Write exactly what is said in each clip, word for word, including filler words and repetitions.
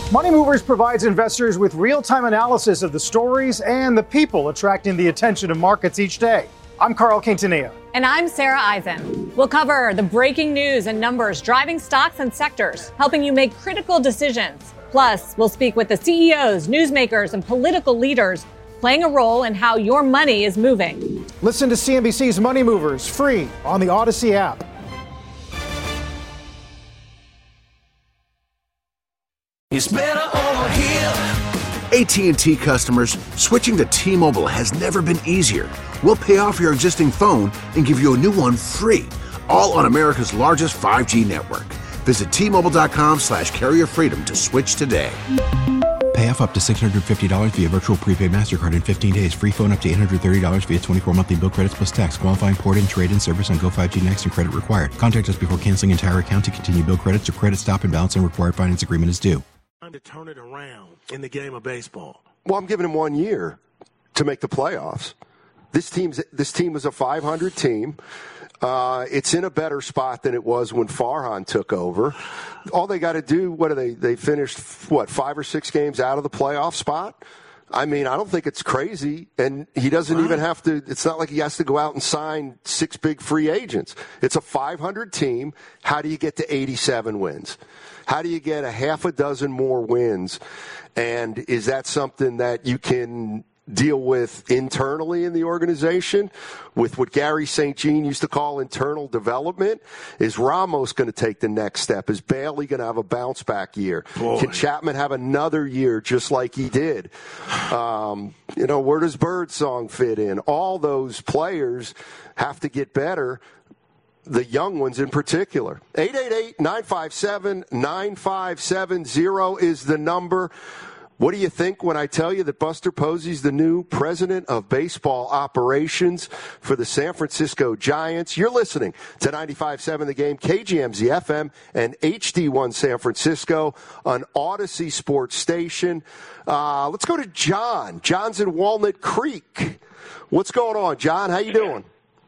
Money Movers provides investors with real-time analysis of the stories and the people attracting the attention of markets each day. I'm Carl Quintanilla. And I'm Sarah Eisen. We'll cover the breaking news and numbers driving stocks and sectors, helping you make critical decisions. Plus, we'll speak with the C E Os, newsmakers, and political leaders playing a role in how your money is moving. Listen to C N B C's Money Movers free on the Odyssey app. It's better over here. A T and T customers, switching to T-Mobile has never been easier. We'll pay off your existing phone and give you a new one free, all on America's largest five G network. Visit T-Mobile.com slash carrier freedom to switch today. Pay off up to six hundred fifty dollars via virtual prepaid MasterCard in fifteen days. Free phone up to eight hundred thirty dollars via twenty-four monthly bill credits plus tax. Qualifying port-in, trade-in service on Go five G Next and credit required. Contact us before canceling entire account to continue bill credits or credit stop and balance and required finance agreement is due. Trying to turn it around in the game of baseball. Well, I'm giving him one year to make the playoffs. This team's this team is a five hundred team. Uh, it's in a better spot than it was when Farhan took over. All they got to do, what are they? They finished, what, five or six games out of the playoff spot? I mean, I don't think it's crazy. And he doesn't right. even have to, it's not like he has to go out and sign six big free agents. It's a five hundred team. How do you get to eighty-seven wins? How do you get a half a dozen more wins? And is that something that you can deal with internally in the organization with what Gary Saint Jean used to call internal development? Is Ramos going to take the next step? Is Bailey going to have a bounce back year? Boy. Can Chapman have another year just like he did? Um, you know, where does Birdsong fit in? All those players have to get better. The young ones in particular. eight eight eight, nine five seven, nine five seven zero is the number. What do you think when I tell you that Buster Posey's the new president of baseball operations for the San Francisco Giants? You're listening to ninety-five point seven The Game, K G M Z F M, and H D one San Francisco on Odyssey Sports Station. Uh, let's go to John. John's in Walnut Creek. What's going on, John? How you doing?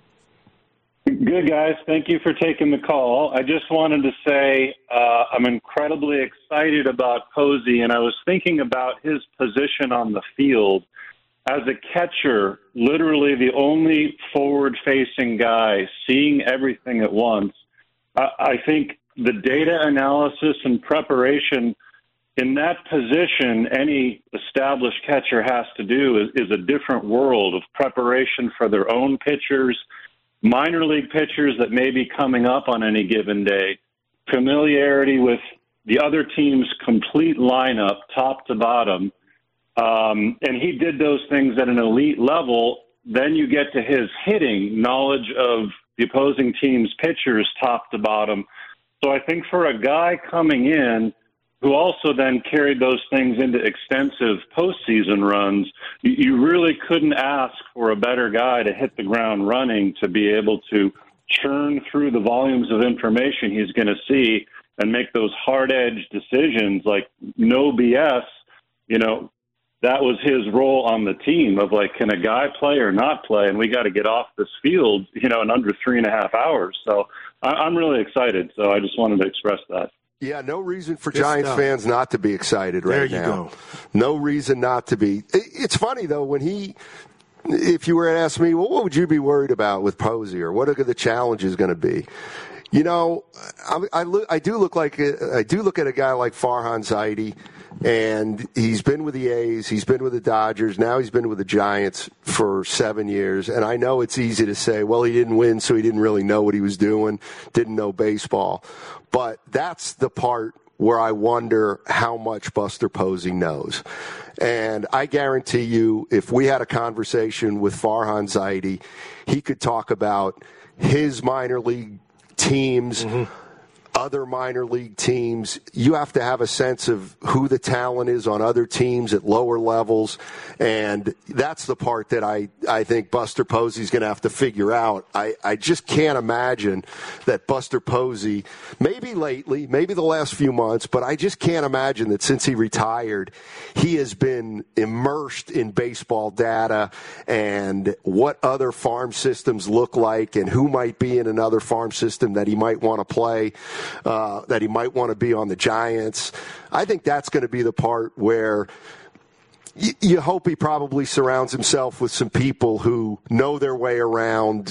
Good, guys. Thank you for taking the call. I just wanted to say uh, I'm incredibly excited about Posey, and I was thinking about his position on the field. As a catcher, literally the only forward-facing guy, seeing everything at once. I, I think the data analysis and preparation in that position any established catcher has to do is, is a different world of preparation for their own pitchers, minor league pitchers that may be coming up on any given day, familiarity with the other team's complete lineup, top to bottom. Um, and he did those things at an elite level. Then you get to his hitting, knowledge of the opposing team's pitchers, top to bottom. So I think for a guy coming in who also then carried those things into extensive postseason runs, you really couldn't ask for a better guy to hit the ground running, to be able to churn through the volumes of information he's going to see and make those hard-edged decisions like no B S. You know, that was his role on the team of like, can a guy play or not play? And we got to get off this field, you know, in under three and a half hours. So I'm really excited. So I just wanted to express that. Yeah, no reason for Good Giants stuff. fans not to be excited right now. There you now. go. No reason not to be. It's funny, though, when he, if you were to ask me, well, what would you be worried about with Posey, or what are the challenges going to be? You know, I, I, look, I do look like a, I do look at a guy like Farhan Zaidi, and he's been with the A's, he's been with the Dodgers, now he's been with the Giants for seven years. And I know it's easy to say, well, he didn't win, so he didn't really know what he was doing, didn't know baseball. But that's the part where I wonder how much Buster Posey knows. And I guarantee you, if we had a conversation with Farhan Zaidi, he could talk about his minor league teams, mm-hmm. other minor league teams. You have to have a sense of who the talent is on other teams at lower levels. And that's the part that I, I think Buster Posey's going to have to figure out. I, I just can't imagine that Buster Posey, maybe lately, maybe the last few months, but I just can't imagine that since he retired, he has been immersed in baseball data and what other farm systems look like and who might be in another farm system that he might want to play. uh, that he might want to be on the Giants. I think that's going to be the part where you, you hope he probably surrounds himself with some people who know their way around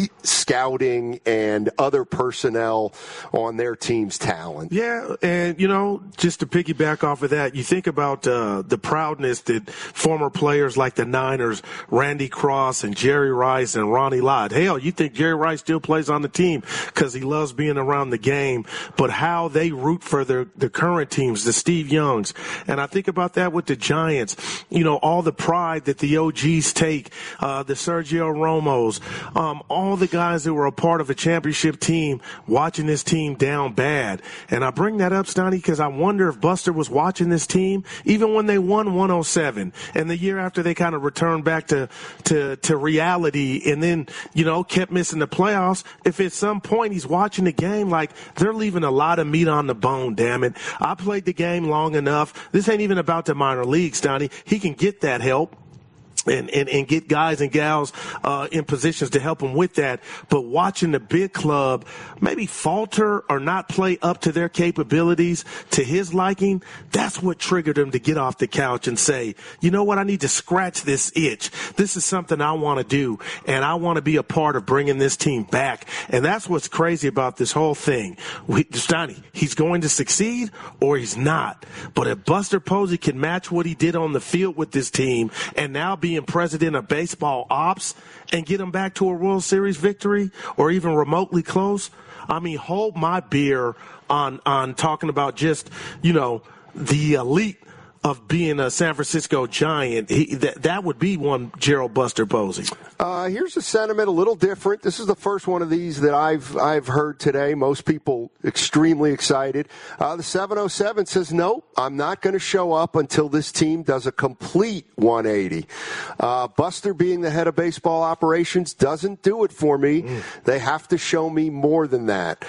scouting and other personnel on their team's talent. Yeah, and, you know, just to piggyback off of that, you think about uh, the proudness that former players like the Niners, Randy Cross and Jerry Rice and Ronnie Lott. Hell, you think Jerry Rice still plays on the team because he loves being around the game, but how they root for their, the current teams, the Steve Youngs. And I think about that with the Giants. You know, all the pride that the O Gs take, uh, the Sergio Romos, um, all the guys that were a part of a championship team watching this team down bad. And I bring that up, Stoney, because I wonder if Buster was watching this team even when they won one oh seven and the year after they kind of returned back to, to, to reality and then, you know, kept missing the playoffs. If at some point he's watching the game, like, they're leaving a lot of meat on the bone, damn it. I played the game long enough. This ain't even about the minor leagues, Stoney. He can get that help. And, and, and get guys and gals uh, in positions to help them with that. But watching the big club maybe falter or not play up to their capabilities, to his liking, that's what triggered him to get off the couch and say, you know what, I need to scratch this itch. This is something I want to do, and I want to be a part of bringing this team back. And that's what's crazy about this whole thing. We, Stoney, he's going to succeed or he's not. But if Buster Posey can match what he did on the field with this team and now be president of baseball ops and get them back to a World Series victory or even remotely close, I mean, hold my beer on on talking about just, you know, the elite of being a San Francisco Giant. He, that, that would be one Gerald Buster Posey. Uh, here's a sentiment a little different. This is the first one of these that I've I've heard today. Most people extremely excited. Uh, the seven oh seven says, nope, I'm not going to show up until this team does a complete one eighty. Uh, Buster being the head of baseball operations doesn't do it for me. Mm. They have to show me more than that.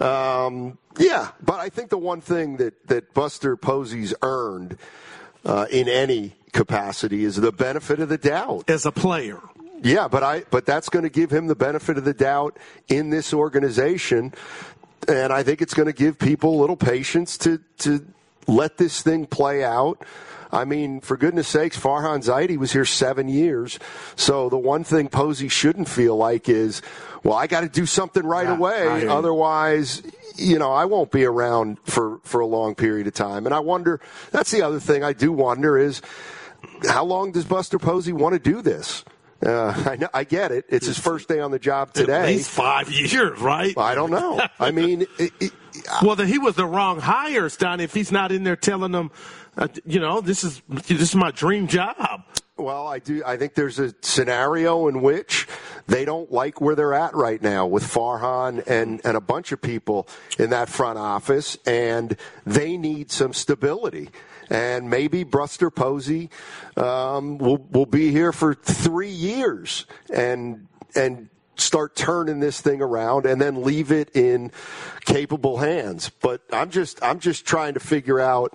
Um, yeah, but I think the one thing that, that Buster Posey's earned uh, in any capacity is the benefit of the doubt. As a player. Yeah, but I but that's going to give him the benefit of the doubt in this organization, and I think it's going to give people a little patience to to let this thing play out. I mean, for goodness sakes, Farhan Zaidi was here seven years, so the one thing Posey shouldn't feel like is, well, I got to do something right yeah, away, otherwise, you know, I won't be around for, for a long period of time. And I wonder, that's the other thing I do wonder is, how long does Buster Posey want to do this? Uh, I, know, I get it. It's his first day on the job today. At least five years, right? I don't know. I mean, it, it, well, then he was the wrong hire, Stan, if he's not in there telling them, uh, you know, this is this is my dream job. Well, I do. I think there's a scenario in which they don't like where they're at right now with Farhan and, and a bunch of people in that front office, and they need some stability. And maybe Buster Posey um, will will be here for three years and and start turning this thing around, and then leave it in capable hands. But I'm just I'm just trying to figure out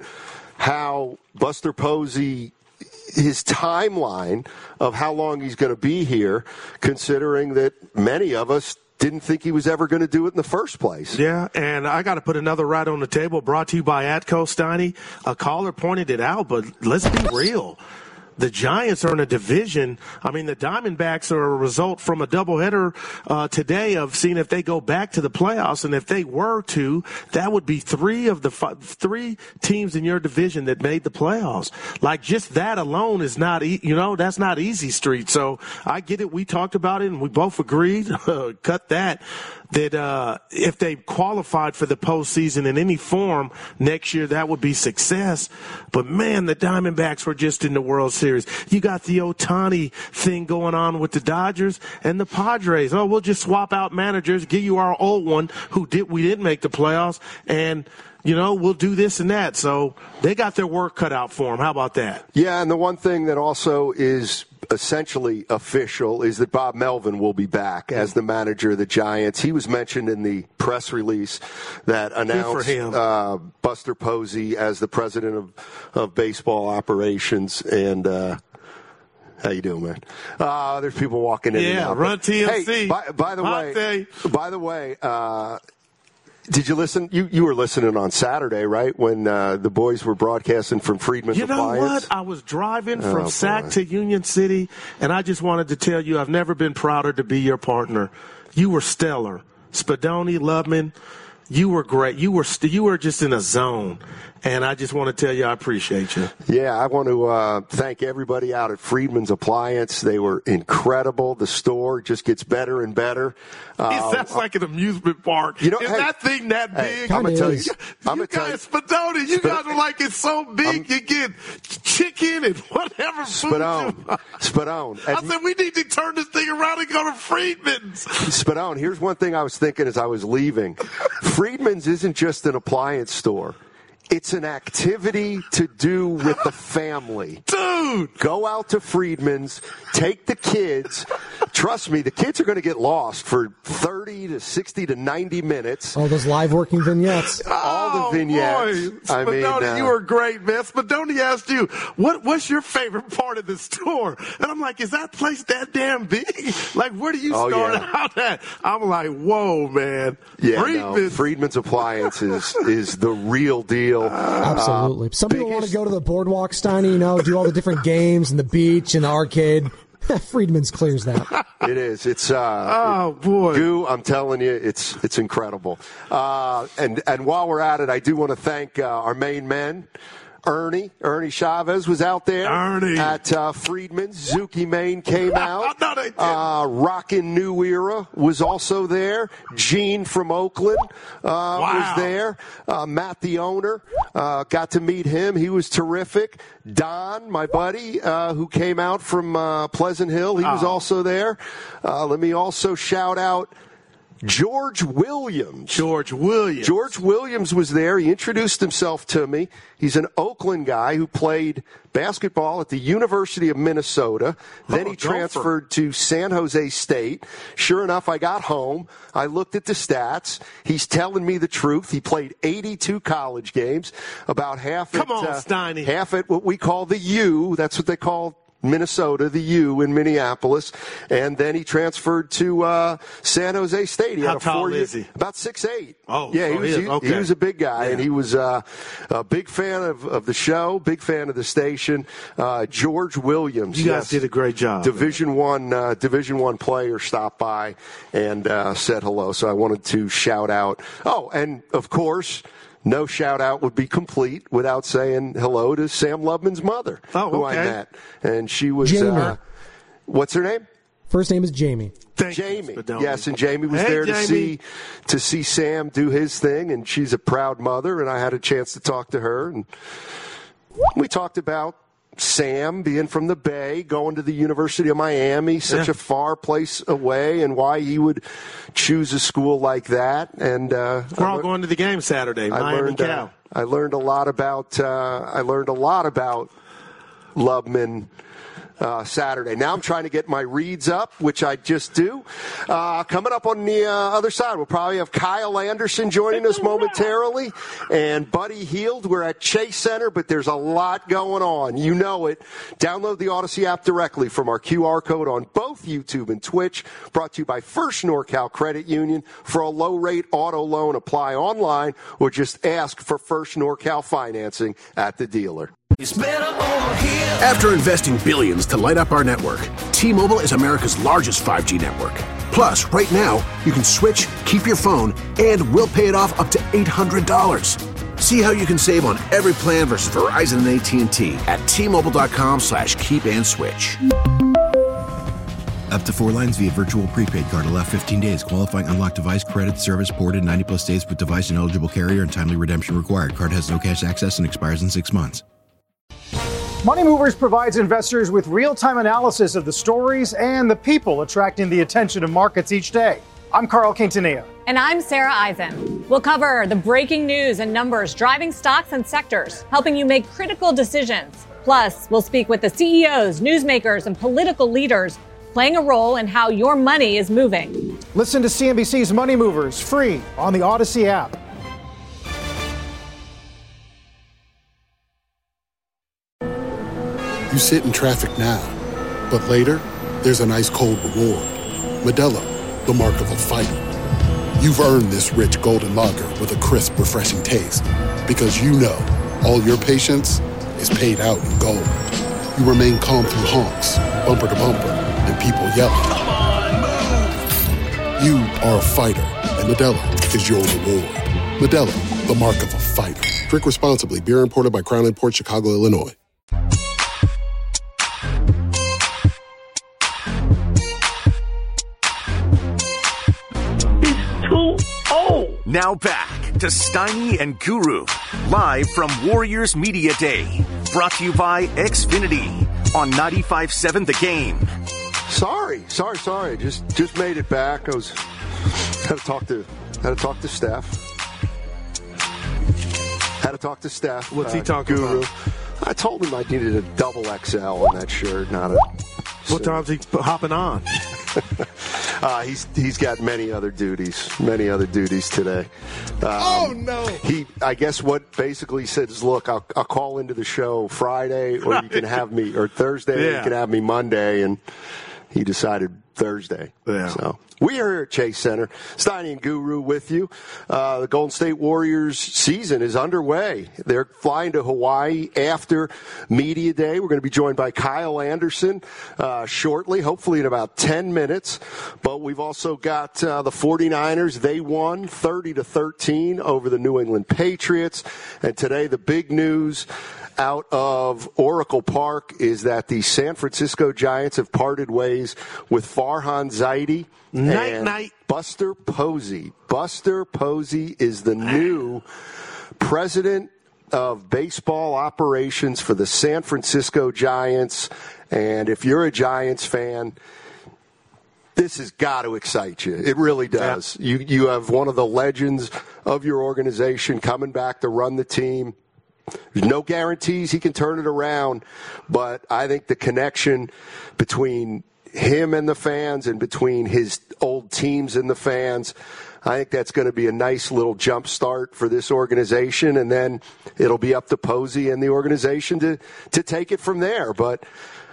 how Buster Posey, his timeline of how long he's going to be here, considering that many of us didn't think he was ever going to do it in the first place. Yeah, and I got to put another right on the table, brought to you by Atco, Steiny. A caller pointed it out, but let's be real. The Giants are in a division. I mean, the Diamondbacks are a result from a doubleheader uh, today of seeing if they go back to the playoffs. And if they were to, that would be three of the five, three teams in your division that made the playoffs. Like, just that alone is not, e- you know, that's not easy street. So I get it. We talked about it and we both agreed. Cut that. That uh, if they qualified for the postseason in any form next year, that would be success. But, man, the Diamondbacks were just in the World Series. You got the Ohtani thing going on with the Dodgers and the Padres. Oh, we'll just swap out managers, give you our old one who did we didn't make the playoffs, and, you know, we'll do this and that. So they got their work cut out for them. How about that? Yeah, and the one thing that also is essentially official is that Bob Melvin will be back as the manager of the Giants. He was mentioned in the press release that announced uh, Buster Posey as the president of, of baseball operations. And uh, how you doing, man? Uh, there's people walking in. Yeah, and out. run T M C. Hey, by, by the Hot way, day. by the way, uh, Did you listen? You you were listening on Saturday, right? When uh, the boys were broadcasting from Freedman's You know Appliance? what? I was driving from Oh, Sac boy. to Union City, and I just wanted to tell you I've never been prouder to be your partner. You were stellar. Spadoni, Lubman, you were great. You were st- you were just in a zone. And I just want to tell you I appreciate you. Yeah, I want to uh, thank everybody out at Freedman's Appliance. They were incredible. The store just gets better and better. Uh, That's like an amusement park. You know, Is hey, that thing that hey, big? I'm gonna tell you. You, I'm you gonna tell you. guys, Spadoni, you Spad- guys are like it's so big I'm- you get chicken and whatever food. Spadone, you- Spadone. I said we need to turn this thing around and go to Freedman's. Spadone, here's one thing I was thinking as I was leaving. Freedman's isn't just an appliance store. It's an activity to do with the family. Dude! Go out to Freedman's, take the kids. Trust me, the kids are going to get lost for thirty to sixty to ninety minutes. All those live working vignettes. All the Oh, vignettes. Boy. I mean, Spadoni, uh, you were great, man. Spadoni asked you, what, what's your favorite part of the store? And I'm like, is that place that damn big? Like, where do you Oh, start yeah. out at? I'm like, whoa, man. Yeah, Freedman's. no, Freedman's Appliance is, is the real deal. Absolutely. Uh, Some people want to biggest- go to the boardwalk, Steiny, you know, do all the different games and the beach and the arcade. Freedman's clears that. It is. It's uh, Oh, boy. Goo, I'm telling you, it's it's incredible. Uh, and and while we're at it, I do want to thank uh, our main men. Ernie, Ernie Chavez was out there Ernie. at uh, Freedman's. Zuki Maine came out. No, they didn't. Uh, Rockin' New Era was also there. Gene from Oakland uh, was there. Uh, Matt, the owner, uh, got to meet him. He was terrific. Don, my buddy, uh, who came out from uh, Pleasant Hill, he was Oh. also there. Uh, let me also shout out George Williams. George Williams. George Williams was there. He introduced himself to me. He's an Oakland guy who played basketball at the University of Minnesota. Then Oh, he gopher. transferred to San Jose State. Sure enough, I got home. I looked at the stats. He's telling me the truth. He played eighty-two college games, about half Come at, on, uh, Steiny. half at what we call the U. That's what they call Minnesota, the U in Minneapolis, and then he transferred to uh, San Jose State. He How had a tall four-year- is he? About six eight. Oh, yeah, so he was. he is. He, Okay. he was a big guy, Yeah. and he was uh, a big fan of, of the show, big fan of the station. Uh, George Williams. You guys yes. did a great job. Division one, uh, Division one player stopped by and uh, said hello. So I wanted to shout out. Oh, and of course. No shout out would be complete without saying hello to Sam Lubman's mother, Oh, who I okay. met, and she was. Jamie. Uh, what's her name? First name is Jamie. Thank you, Jamie. Spadoni. Yes, and Jamie was Hey, there to Jamie. see to see Sam do his thing, and she's a proud mother, and I had a chance to talk to her, and we talked about Sam being from the Bay, going to the University of Miami, such Yeah. a far place away, and why he would choose a school like that. And uh, We're I all lear- going to the game Saturday, I Miami learned, uh, Cal. I learned a lot about. Uh, I learned a lot about Lubman. Uh, Saturday. Now I'm trying to get my reads up, which I just do. Uh, coming up on the uh, other side, we'll probably have Kyle Anderson joining us momentarily, and Buddy Hield. We're at Chase Center, but there's a lot going on. You know it. Download the Odyssey app directly from our Q R code on both YouTube and Twitch. Brought to you by First NorCal Credit Union. For a low-rate auto loan, apply online or just ask for First NorCal financing at the dealer. After investing billions to light up our network, T-Mobile is America's largest five G network. Plus, right now, you can switch, keep your phone, and we'll pay it off up to eight hundred dollars. See how you can save on every plan versus Verizon and A T and T at T-Mobile.com slash keep and switch. Up to four lines via virtual prepaid card. Allow fifteen days. Qualifying unlocked device credit service ported ninety plus days with device and eligible carrier and timely redemption required. Card has no cash access and expires in six months. Money Movers provides investors with real-time analysis of the stories and the people attracting the attention of markets each day. I'm Carl Quintanilla. And I'm Sarah Eisen. We'll cover the breaking news and numbers driving stocks and sectors, helping you make critical decisions. Plus, we'll speak with the C E Os, newsmakers, and political leaders playing a role in how your money is moving. Listen to C N B C's Money Movers free on the Odyssey app. You sit in traffic now, but later, there's an ice-cold reward. Modelo, the mark of a fighter. you've earned this rich golden lager with a crisp, refreshing taste. Because you know, all your patience is paid out in gold. You remain calm through honks, bumper to bumper, and people yelling. Come on, move! You are a fighter, and Modelo is your reward. Modelo, the mark of a fighter. Drink responsibly. Beer imported by Crown Imports, Chicago, Illinois. Now back to Steiny and Guru, live from Warriors Media Day. Brought to you by Xfinity on ninety-five point seven The Game. Sorry, sorry, sorry. Just just made it back. I was had to talk to had to talk to Steph. Had to talk to Steph. What's he uh, talking Guru. about? I told him I needed a double X L on that shirt, not a. What time's he hopping on? Uh, he's he's got many other duties, many other duties today. Um, Oh, no. He, I guess, what basically says, look, I'll, I'll call into the show Friday, or you can have me, or Thursday, or Yeah. you can have me Monday, and he decided Thursday. Yeah. So we are here at Chase Center. Steiny and Guru with you. Uh, the Golden State Warriors season is underway. They're flying to Hawaii after Media Day. We're going to be joined by Kyle Anderson uh, shortly, hopefully in about ten minutes. But we've also got uh, the 49ers. They won thirty to thirteen over the New England Patriots. And today the big news out of Oracle Park is that the San Francisco Giants have parted ways with Farhan Zaidi Night, and night. Buster Posey. Buster Posey is the new president of baseball operations for the San Francisco Giants. And if you're a Giants fan, this has got to excite you. It really does. Yeah. You you have one of the legends of your organization coming back to run the team. There's no guarantees he can turn it around, but I think the connection between him and the fans and between his old teams and the fans, I think that's going to be a nice little jump start for this organization, and then it'll be up to Posey and the organization to, to take it from there. But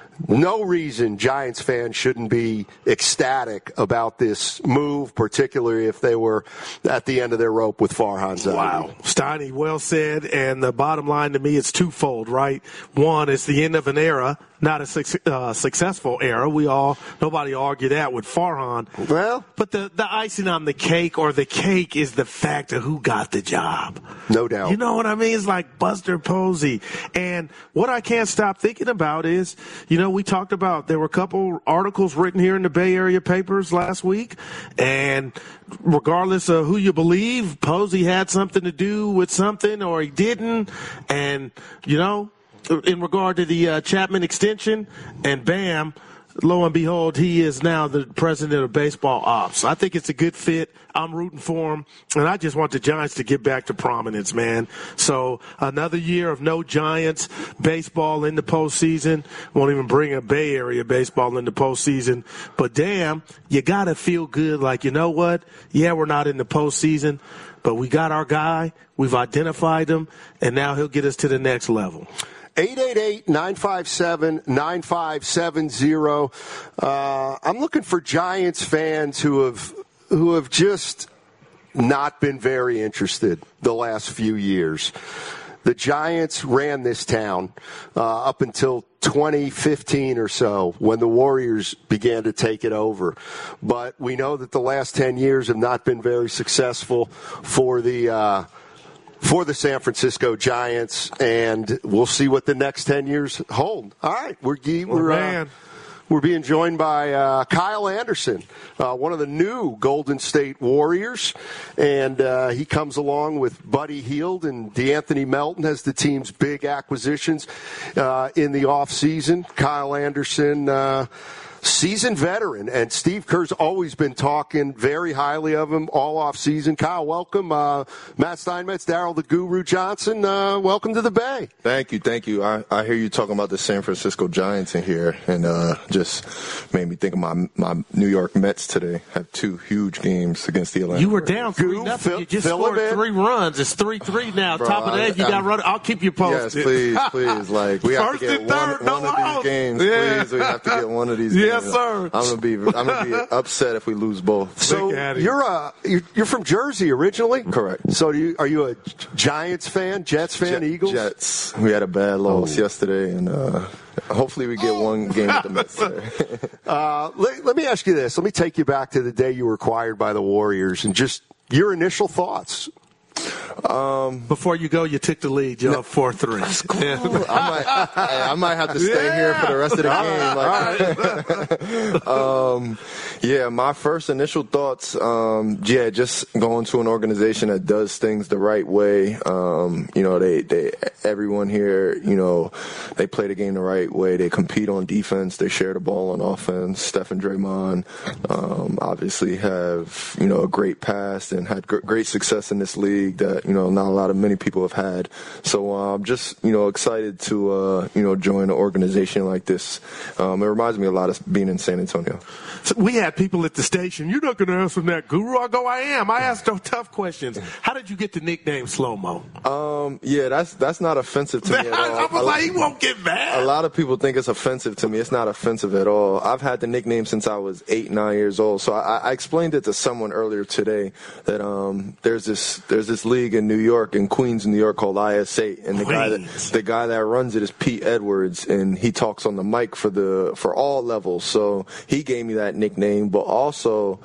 no reason Giants fans shouldn't be ecstatic about this move, particularly if they were at the end of their rope with Farhan Zaidi. Wow. Steiny, well said. And the bottom line to me is twofold, right? One, it's the end of an era, not a su- uh, successful era. We all, nobody argue that with Farhan. Well, but the, the icing on the cake, or the cake, is the fact of who got the job. No doubt. You know what I mean? It's like Buster Posey. And what I can't stop thinking about is, you know, we talked about, there were a couple articles written here in the Bay Area papers last week, and regardless of who you believe, Posey had something to do with something or he didn't. And, you know, in regard to the uh, Chapman extension, and bam, lo and behold, he is now the president of baseball ops. I think it's a good fit. I'm rooting for him, and I just want the Giants to get back to prominence, man. So another year of no Giants baseball in the postseason. Won't even bring a Bay Area baseball in the postseason. But damn, you got to feel good. Like, you know what? Yeah, we're not in the postseason, but we got our guy. We've identified him, and now he'll get us to the next level. eight eight eight, nine five seven, nine five seven zero. Uh, I'm looking for Giants fans who have who have just not been very interested the last few years. The Giants ran this town uh, up until twenty fifteen or so, when the Warriors began to take it over. But we know that the last ten years have not been very successful for the uh, for the San Francisco Giants, and we'll see what the next ten years hold. All right, we're we're uh, we're being joined by uh, Kyle Anderson, uh, one of the new Golden State Warriors, and uh, he comes along with Buddy Hield and DeAnthony Melton as the team's big acquisitions uh, in the offseason. Kyle Anderson, uh, seasoned veteran, and Steve Kerr's always been talking very highly of him all off season. Kyle, welcome. Uh, Matt Steinmetz, Daryl the Guru Johnson, uh, welcome to the Bay. Thank you, thank you. I, I hear you talking about the San Francisco Giants in here, and uh, just made me think of my my New York Mets today. Had two huge games against the Atlanta. You were down three nothing. You just scored three runs. It's three three now. Bro, Top of the eighth, you got run. I'll keep you posted. Yes, please, please. Like we have First to get and third, one, no one of these out. games. Yeah. Please, we have to get one of these yeah, games. Yes, you know, sir. I'm gonna be I'm gonna be upset if we lose both. So you're uh you're, you're from Jersey originally, correct? So do you, are you a Giants fan, Jets fan, Jet, Eagles? Jets. We had a bad loss oh. yesterday, and uh, hopefully we get one game with the Mets today. uh, let, let me ask you this. Let me take you back to the day you were acquired by the Warriors, and just your initial thoughts. Um, Before you go, you took the lead. You're no, up four three. Cool. Yeah. I, might, I, I might have to stay yeah. here for the rest of the game. Like, um, yeah, my first initial thoughts, um, yeah, just going to an organization that does things the right way. Um, you know, they, they, everyone here, you know, they play the game the right way. They compete on defense. They share the ball on offense. Steph and Draymond, um, obviously have, you know, a great past and had gr- great success in this league that, you know, not a lot of many people have had. So uh, I'm just, you know, excited to, uh, you know, join an organization like this. Um, it reminds me a lot of being in San Antonio. So we had people at the station. You're not going to answer that, Guru. I go, I am. I ask those tough questions. How did you get the nickname Slow-Mo? Um, yeah, that's that's not offensive to me at all. I was like, he won't get mad. A lot of people think it's offensive to me. It's not offensive at all. I've had the nickname since I was eight, nine years old. So I, I explained it to someone earlier today that um, there's this there's this league in New York, in Queens, New York, called I S eight, and the Queens. guy that the guy that runs it is Pete Edwards, and he talks on the mic for the for all levels. So he gave me that nickname. But also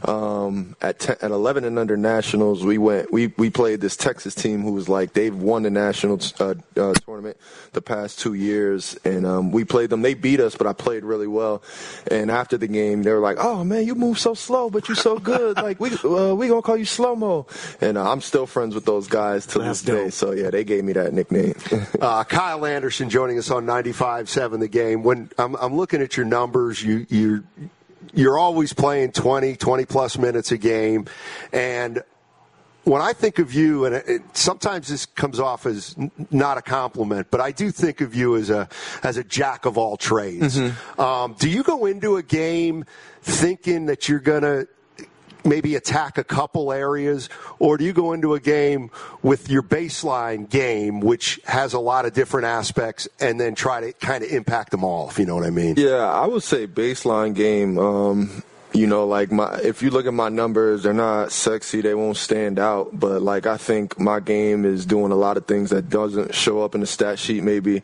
um, at ten, at eleven and under nationals, we went we we played this Texas team who was like they've won the national uh, uh, tournament the past two years, and um, we played them. They beat us, but I played really well. And after the game, they were like, "Oh man, you move so slow, but you're so good. Like we uh, we gonna call you Slow-Mo." And uh, I'm still friends with those guys to this day. So yeah, they gave me that nickname. uh, Kyle Anderson joining us on ninety-five seven The Game. When I'm, I'm looking at your numbers, you you're you're always playing twenty, twenty plus minutes a game, and when I think of you, and it, sometimes this comes off as n- not a compliment, but I do think of you as a as a jack of all trades. Mm-hmm. Um, do you go into a game thinking that you're going to maybe attack a couple areas, or do you go into a game with your baseline game, which has a lot of different aspects, and then try to kind of impact them all, if you know what I mean? Yeah, I would say baseline game. Um, you know, like my, if you look at my numbers, they're not sexy, they won't stand out, but like I think my game is doing a lot of things that doesn't show up in the stat sheet maybe.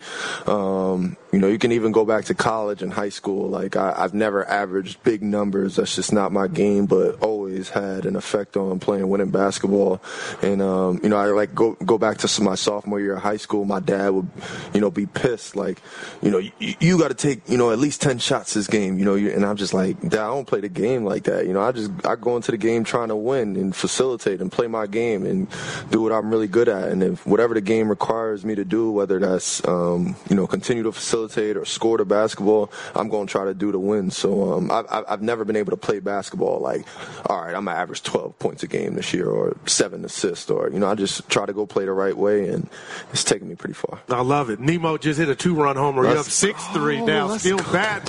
Um, you know, you can even go back to college and high school. Like I, I've never averaged big numbers. That's just not my game, but always had an effect on playing winning basketball. And, um, you know, I like go, go back to my sophomore year of high school. My dad would, you know, be pissed. Like, you know, you, you got to take, you know, at least ten shots this game, you know, and I'm just like, Dad, I don't play the game like that. You know, I just, I go into the game trying to win and facilitate and play my game and do what I'm really good at. And if whatever the game requires me to do, whether that's, um, you know, continue to facilitate or score the basketball, I'm going to try to do to win. So um, I, I've never been able to play basketball like, all right, I'm going to average twelve points a game this year or seven assists, or, you know, I just try to go play the right way, and it's taken me pretty far. I love it. Nemo just hit a two-run homer. You're up six three oh, now. Still bad.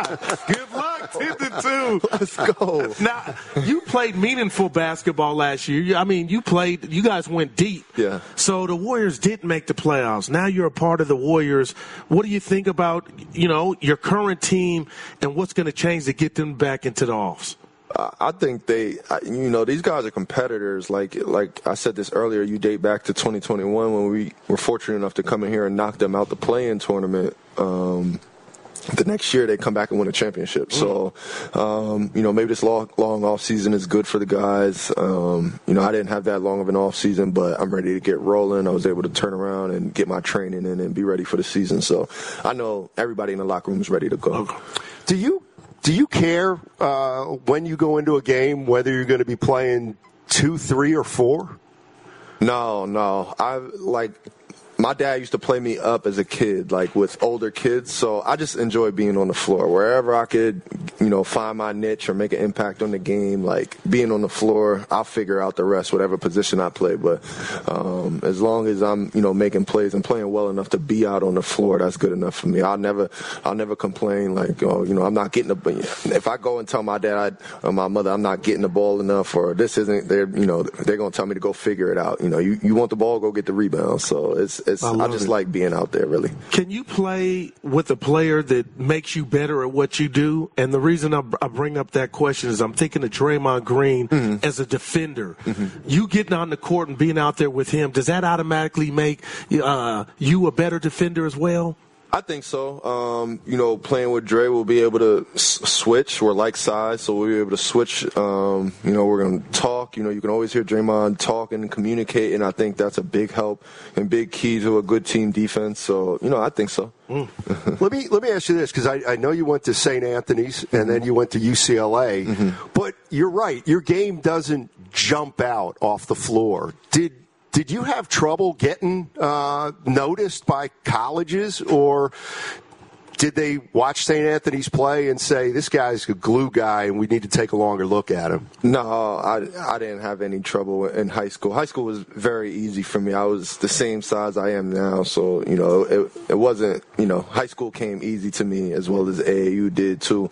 Good luck. ten to two. Let's go. Now, you played meaningful basketball last year. I mean, you played, you guys went deep. Yeah. So the Warriors didn't make the playoffs. Now you're a part of the Warriors. What do you think about, you know, your current team and what's going to change to get them back into the offs? I think they, you know, these guys are competitors. Like, like I said this earlier, you date back to twenty twenty-one when we were fortunate enough to come in here and knock them out the play-in tournament. Um, the next year they come back and win a championship. So, um, you know, maybe this long, long off season is good for the guys. Um, you know, I didn't have that long of an off season, but I'm ready to get rolling. I was able to turn around and get my training in and be ready for the season. So I know everybody in the locker room is ready to go. Do you, do you care uh, when you go into a game whether you're going to be playing two, three, or four? No, no. I like. My dad used to play me up as a kid, like with older kids, so I just enjoy being on the floor. Wherever I could, you know, find my niche or make an impact on the game, like being on the floor, I'll figure out the rest, whatever position I play. But um, as long as I'm, you know, making plays and playing well enough to be out on the floor, that's good enough for me. I'll never, I'll never complain like, oh, you know, I'm not getting the. If I go and tell my dad or my mother I'm not getting the ball enough, or this isn't, they're, you know, they're gonna tell me to go figure it out. You know, you, you want the ball, go get the rebound. So it's it's, I, I just it. like being out there, really. Can you play with a player that makes you better at what you do? And the reason I, I bring up that question is I'm thinking of Draymond Green mm-hmm. as a defender. Mm-hmm. You getting on the court and being out there with him, does that automatically make uh, you a better defender as well? I think so. Um, you know, playing with Dre, we'll be able to s- switch. We're like size, so we'll be able to switch. Um, you know, we're going to talk. You know, you can always hear Draymond talk and communicate, and I think that's a big help and big key to a good team defense. So, you know, I think so. Mm. let me let me ask you this, because I, I know you went to Saint Anthony's and then you went to U C L A, mm-hmm. but you're right. Your game doesn't jump out off the floor. Did Did you have trouble getting uh, noticed by colleges, or did they watch Saint Anthony's play and say, this guy's a glue guy and we need to take a longer look at him? No, I, I didn't have any trouble in high school. High school was very easy for me. I was the same size I am now, so, you know, it, it wasn't, you know, high school came easy to me as well as A A U did too.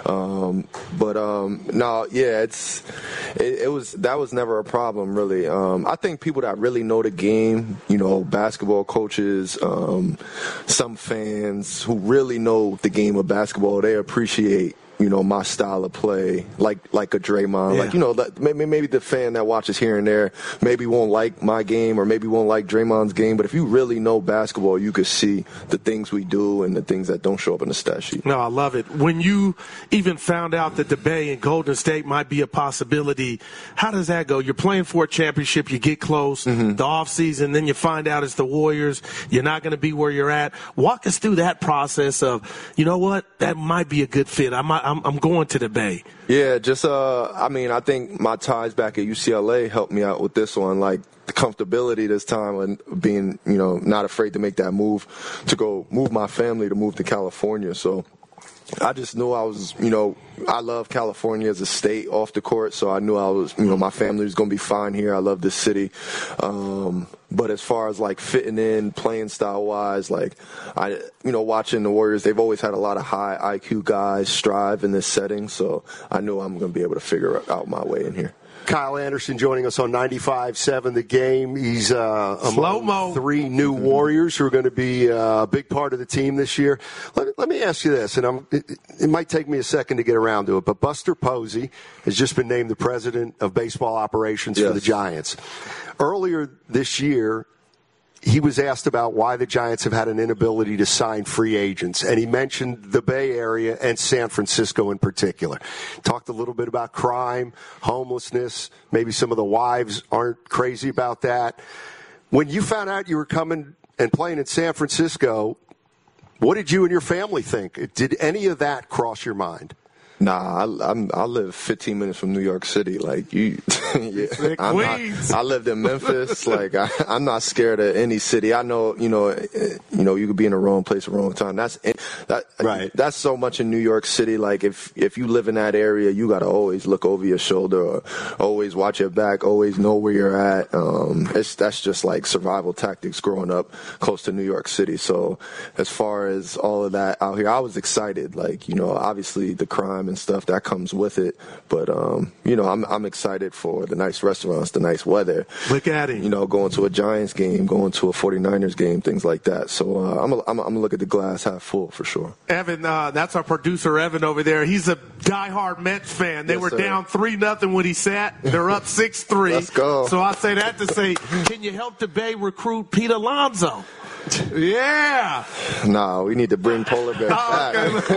Um, but, um, no, yeah, it's, it, it was, that was never a problem really. Um, I think people that really know the game, you know, basketball coaches, um, some fans who really know the game of basketball, they appreciate, you know, my style of play, like like a Draymond. Yeah. Like, you know, maybe, maybe the fan that watches here and there maybe won't like my game or maybe won't like Draymond's game, but if you really know basketball, you could see the things we do and the things that don't show up in the stat sheet. No, I love it. When you even found out that the Bay and Golden State might be a possibility, how does that go? You're playing for a championship, you get close, mm-hmm. the offseason, then you find out it's the Warriors, you're not going to be where you're at. Walk us through that process of, you know what, that might be a good fit. I might, I'm, I'm going to the Bay. Yeah, just, uh, I mean, I think my ties back at U C L A helped me out with this one. Like, the comfortability this time and being, you know, not afraid to make that move to go move my family to move to California. So I just knew I was, you know, I love California as a state off the court, so I knew I was, you know, my family was going to be fine here. I love this city. Um, but as far as, like, fitting in, playing style-wise, like, I, you know, watching the Warriors, they've always had a lot of high I Q guys strive in this setting, so I knew I'm going to be able to figure out my way in here. Kyle Anderson joining us on ninety-five seven The Game. He's uh, among three new Warriors who are going to be uh, a big part of the team this year. Let, let me ask you this, and I'm, it, it might take me a second to get around to it, but Buster Posey has just been named the president of baseball operations yes. for the Giants. Earlier this year, he was asked about why the Giants have had an inability to sign free agents, and he mentioned the Bay Area and San Francisco in particular. Talked a little bit about crime, homelessness. Maybe some of the wives aren't crazy about that. When you found out you were coming and playing in San Francisco, what did you and your family think? Did any of that cross your mind? Nah, I, I'm, I live fifteen minutes from New York City. Like you, yeah, I'm not, I lived in Memphis. Like I, I'm not scared of any city. I know, you know, you know, you could be in the wrong place at the wrong time. That's that. Right. That's so much in New York City. Like if if you live in that area, you gotta always look over your shoulder, or always watch your back, always know where you're at. Um, it's that's just like survival tactics growing up close to New York City. So as far as all of that out here, I was excited. Like you know, obviously the crime and stuff that comes with it, but um, you know, I'm I'm excited for the nice restaurants, the nice weather. Look at it. You know, going to a Giants game, going to a forty-niners game, things like that. So uh, I'm a, I'm a, I'm gonna look at the glass half full for sure. Evan, uh, that's our producer Evan over there. He's a diehard Mets fan. They yes, were sir. down three nothing when he sat. They're up six three. Let's go. So I say that to say, can you help the Bay recruit Pete Alonso? Yeah. No, we need to bring Polar Bear back. Oh, okay.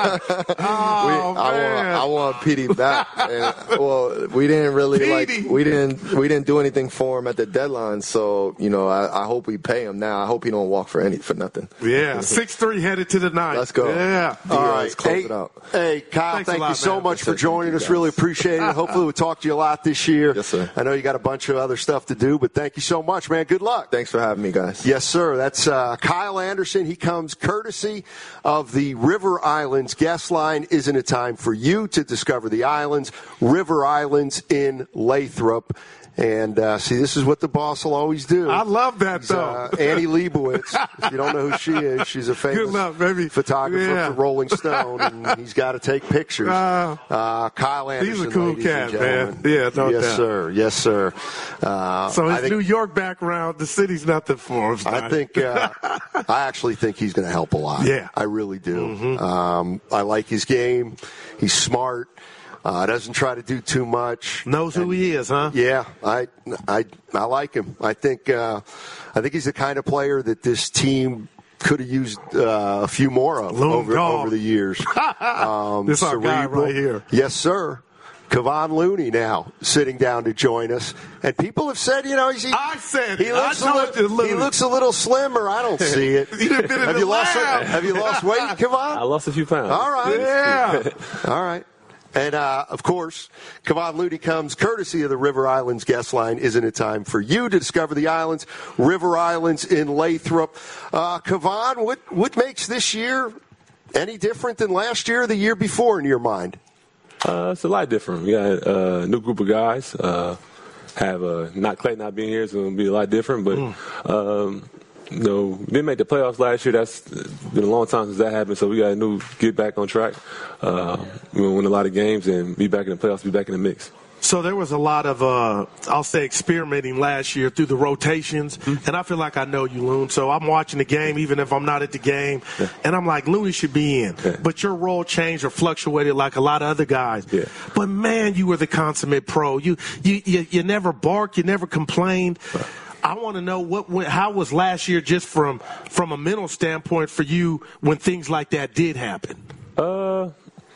oh, we, I want, I want Petey back. And, well, we didn't really Petey. like, we didn't, we didn't do anything for him at the deadline. So, you know, I, I hope we pay him now. I hope he don't walk for any for nothing. Yeah, six three headed to the ninth. Let's go. Yeah. All right. Close hey, it out. Hey, Kyle, Thanks thank lot, you so man. much Yes, for joining us. Really appreciate it. Hopefully we'll talk to you a lot this year. Yes, sir. I know you got a bunch of other stuff to do, but thank you so much, man. Good luck. Thanks for having me, guys. Yes, sir. That's uh, Kyle Anderson. He comes courtesy of the River Islands guest line. Isn't it time for you to discover the islands? River Islands in Lathrop. And, uh, see, this is what the boss will always do. I love that, He's, though. Uh, Annie Leibovitz. If you don't know who she is, she's a famous luck, baby. photographer Yeah. for Rolling Stone, and he's got to take pictures. Uh, uh, Kyle Anderson, he's a cool ladies cat, and gentlemen. man. Yeah, no yes, doubt. sir. Yes, sir. Uh, so his I think, New York background, the city's nothing for him. I think, uh, I actually think he's going to help a lot. Yeah. I really do. Mm-hmm. Um, I like his game. He's smart. Uh, doesn't try to do too much. Knows who he is, huh? Yeah, I, I, I like him. I think, uh, I think he's the kind of player that this team could have used uh, a few more of over, over the years. Um, this is our guy right here. Yes, sir. Kevon Looney now sitting down to join us, and people have said, you know, he's, he, I said he looks I a little, he looks a little slimmer. I don't see it. You've been in have the you lost? lab. Have you lost weight, Kevon? I lost a few pounds. All right. Yeah. All right. And, uh, of course, Kevon Looney comes courtesy of the River Islands guest line. Isn't it time for you to discover the islands? River Islands in Lathrop. Uh, Kevon, what, what makes this year any different than last year or the year before in your mind? Uh, it's a lot different. We got a new group of guys. Uh, have uh, not Clay not being here, so it's going to be a lot different. But mm. um, you know, we didn't make the playoffs last year. That's been a long time since that happened. So we got to new get back on track. Uh, we want to win a lot of games and be back in the playoffs, be back in the mix. So there was a lot of, uh, I'll say, experimenting last year through the rotations, mm-hmm. and I feel like I know you, Loon. So I'm watching the game, even if I'm not at the game, yeah. and I'm like, Looney should be in. Yeah. But your role changed or fluctuated like a lot of other guys. Yeah. But, man, you were the consummate pro. You you, you, you never barked. You never complained. Right. I want to know what how was last year just from, from a mental standpoint for you when things like that did happen? Uh.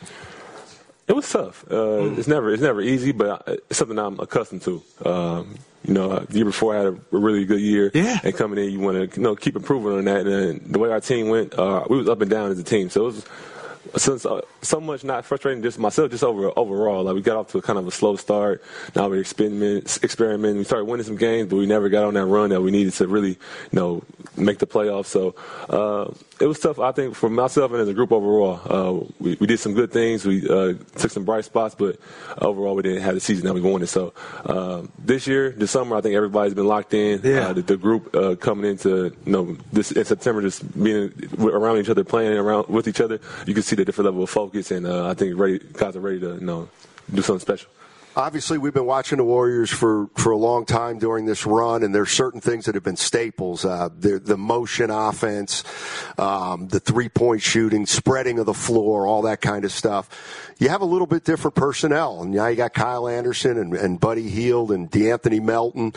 It was tough. Uh, mm. It's never it's never easy, but it's something I'm accustomed to. Um, you know, the year before I had a really good year, yeah. and coming in, you want to you know keep improving on that. And the way our team went, uh, we was up and down as a team, so it was. So, so, so much not frustrating just myself, just over overall. Like we got off to a kind of a slow start. Now we're experiment, experimenting. We started winning some games, but we never got on that run that we needed to really, you know, make the playoffs. So uh, it was tough, I think, for myself and as a group overall. Uh, we, we did some good things. We uh, took some bright spots, but overall we didn't have the season that we wanted. So uh, this year, this summer, I think everybody's been locked in. Yeah. Uh, the, the group uh, coming into, you know, this in September, just being around each other, playing around with each other, you can see the different level of focus, and uh, I think ready, guys are ready to you know do something special. Obviously, we've been watching the Warriors for, for a long time during this run, and there's certain things that have been staples. Uh, the, the motion offense, um, the three-point shooting, spreading of the floor, all that kind of stuff. You have a little bit different personnel, and now you got Kyle Anderson and, and Buddy Hield and DeAnthony Melton.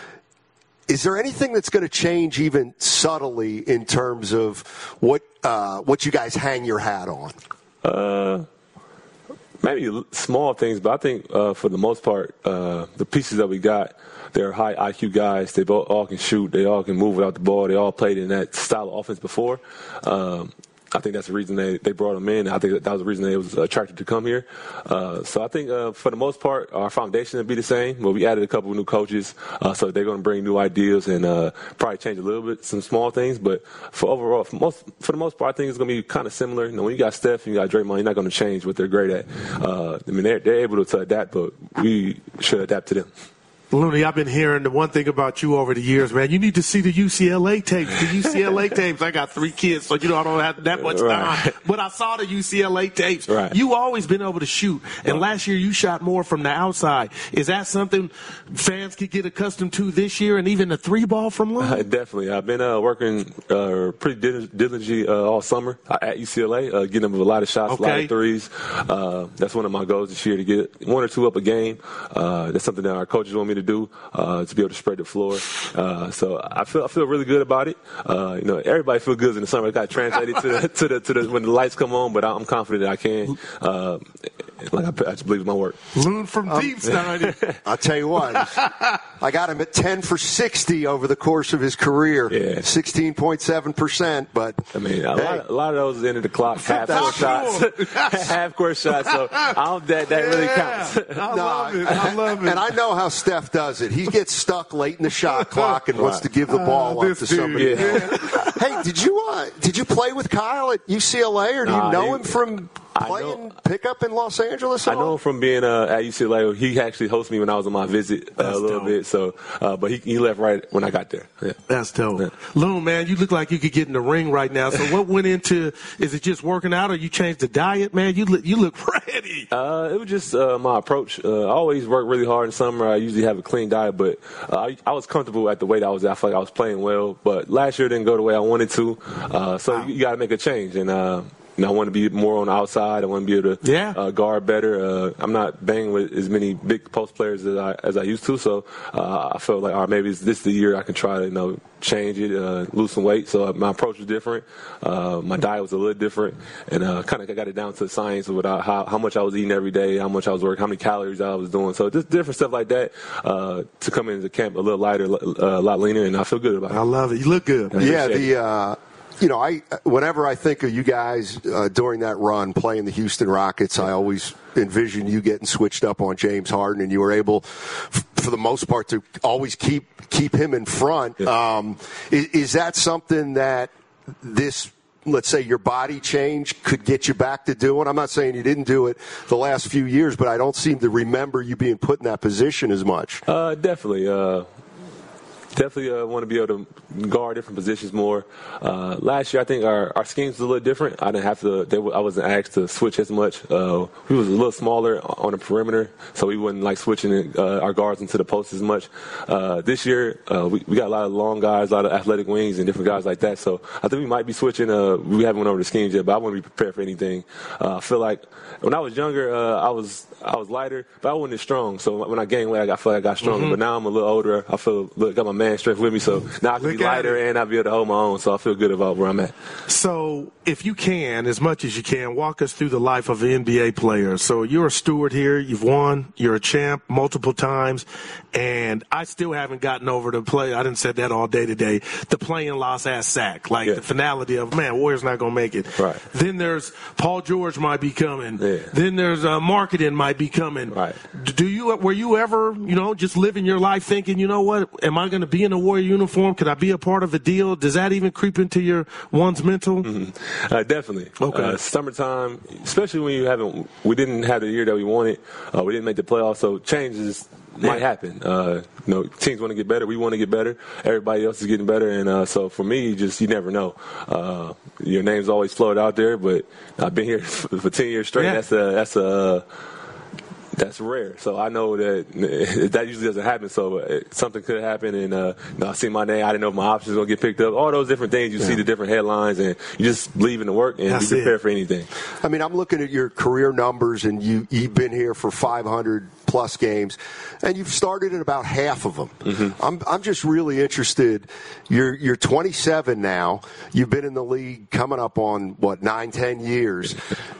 Is there anything that's going to change even subtly in terms of what uh, what you guys hang your hat on? Uh, maybe small things, but I think uh, for the most part, uh, the pieces that we got, they're high I Q guys. They both all can shoot. They all can move without the ball. They all played in that style of offense before. Um, I think that's the reason they, they brought them in. I think that was the reason they was attracted to come here. Uh, so I think uh, for the most part, our foundation will be the same. But we added a couple of new coaches, uh, so they're going to bring new ideas and uh, probably change a little bit, some small things. But for overall, for most for the most part, I think it's going to be kind of similar. You know, when you got Steph and you got Draymond, you're not going to change what they're great at. Uh, I mean, they're, they're able to adapt, but we should adapt to them. Looney, I've been hearing the one thing about you over the years, man. You need to see the U C L A tapes. The U C L A tapes. I got three kids, so you know I don't have that much right. time. But I saw the U C L A tapes. Right. You always been able to shoot, and right. last year you shot more from the outside. Is that something fans could get accustomed to this year, and even the three ball from Looney? Uh, definitely. I've been uh, working uh, pretty diligently uh, all summer at U C L A, uh, getting them a lot of shots, okay. a lot of threes. Uh, that's one of my goals this year, to get one or two up a game. Uh, that's something that our coaches want me to do. Uh, to be able to spread the floor, uh, so I feel I feel really good about it. Uh, you know, everybody feels good in the summer. It got translated to the, to the to the when the lights come on, but I'm confident that I can. Uh, like I, I just believe in my work. Loon from um, Deep Stein. I'll tell you what, I got him at ten for sixty over the course of his career. Yeah, sixteen point seven percent. But I mean, a, hey. lot, a lot of those is the end of the clock, half court shots, half court shots. So I don't that that yeah. really counts. I no, love it. I love it. And I know how Steph does it. He gets stuck late in the shot clock and right. wants to give the ball uh, up to dude, somebody yeah. else. Hey, did you uh, did you play with Kyle at U C L A, or do you nah, know he, him from? playing pickup in Los Angeles? I know him from being uh, at U C L A. He actually hosted me when I was on my visit uh, a little dope. bit. So, uh, but he, he left right when I got there. Yeah. That's dope. Yeah. Loon, man, you look like you could get in the ring right now. So what went into, is it just working out or you changed the diet, man? You look, you look ready. Uh, it was just uh, my approach. Uh, I always work really hard in summer. I usually have a clean diet, but uh, I, I was comfortable at the weight I was at. I felt like I was playing well. But last year didn't go the way I wanted to. Uh, so wow. you, you got to make a change. And, uh, And I want to be more on the outside. I want to be able to yeah. uh, guard better. Uh, I'm not banging with as many big post players as I as I used to. So uh, I felt like, all right, maybe this is the year I can try to you know change it, uh, lose some weight. So my approach was different. Uh, my diet was a little different, and uh, kind of got it down to the science of how how much I was eating every day, how much I was working, how many calories I was doing. So just different stuff like that uh, to come into camp a little lighter, uh, a lot leaner, and I feel good about it. I love it. You look good. Yeah, the. Uh You know, I whenever I think of you guys uh, during that run playing the Houston Rockets, I always envision you getting switched up on James Harden, and you were able, f- for the most part, to always keep keep him in front. Yeah. Um, is, is that something that this, let's say, your body change could get you back to doing? I'm not saying you didn't do it the last few years, but I don't seem to remember you being put in that position as much. Uh, definitely. Uh Definitely uh, want to be able to guard different positions more. Uh, last year, I think our, our schemes was a little different. I didn't have to. They, I wasn't asked to switch as much. Uh, we was a little smaller on the perimeter, so we wouldn't like switching uh, our guards into the post as much. Uh, this year, uh, we, we got a lot of long guys, a lot of athletic wings, and different guys like that. So I think we might be switching. Uh, we haven't went over the schemes yet, but I want to be prepared for anything. Uh, I feel like when I was younger, uh, I was I was lighter, but I wasn't as strong. So when I gained weight, I feel like I got stronger. Mm-hmm. But now I'm a little older. I feel look, got my man strength with me, so now I can Look be lighter and I'll be able to hold my own. So I feel good about where I'm at. So if you can, as much as you can, walk us through the life of an N B A player. So you're a steward here. You've won. You're a champ multiple times. And I still haven't gotten over the play. I didn't say that all day today. The playing lost ass sack. Like yeah. the finality of, man, Warriors not going to make it. Right. Then there's Paul George might be coming. Yeah. Then there's uh, marketing might be coming. Right. Do you, were you ever, you know, just living your life thinking, you know what, am I going to be in a Warrior uniform? Could I be a part of a deal? Does that even creep into your one's mental? Mm-hmm. Uh, definitely. Okay. Uh, summertime, especially when you haven't, we didn't have the year that we wanted. Uh, we didn't make the playoffs, so changes might happen. Uh, you know, teams want to get better. We want to get better. Everybody else is getting better, and uh, so for me, just you never know. Uh, your name's always floated out there, but I've been here for ten years straight. Yeah. That's a that's a that's rare. So I know that that usually doesn't happen. So something could happen, and uh, you know, I see my name. I didn't know if my options were going to get picked up. All those different things. You yeah. see the different headlines, and you just believe in the work and that's be prepared it. for anything. I mean, I'm looking at your career numbers, and you, you've been here for five hundred plus games, and you've started in about half of them. Mm-hmm. I'm I'm just really interested. You're you're twenty-seven now. You've been in the league coming up on what nine, ten years,